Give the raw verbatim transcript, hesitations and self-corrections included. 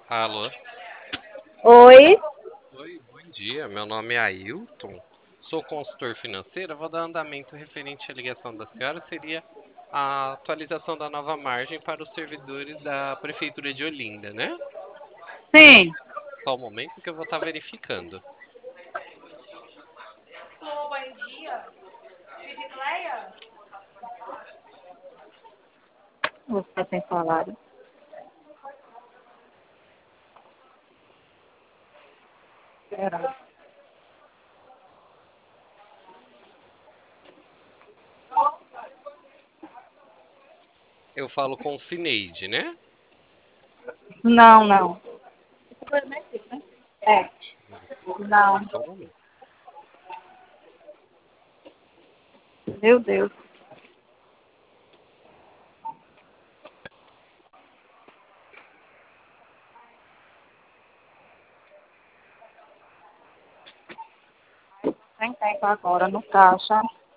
Alô? Oi, Oi, bom dia. Meu nome é Ailton. Sou consultor financeiro. Eu vou dar andamento referente à ligação da senhora. Seria a atualização da nova margem para os servidores da Prefeitura de Olinda, né? sim. Só um momento que eu vou estar verificando. Vou ficar sem salário. Será? Eu falo com o Cineide, né? Não, não. É, Deixa eu verificar aqui, não. só um momento. Meu Deus. Sem tempo agora no caixa.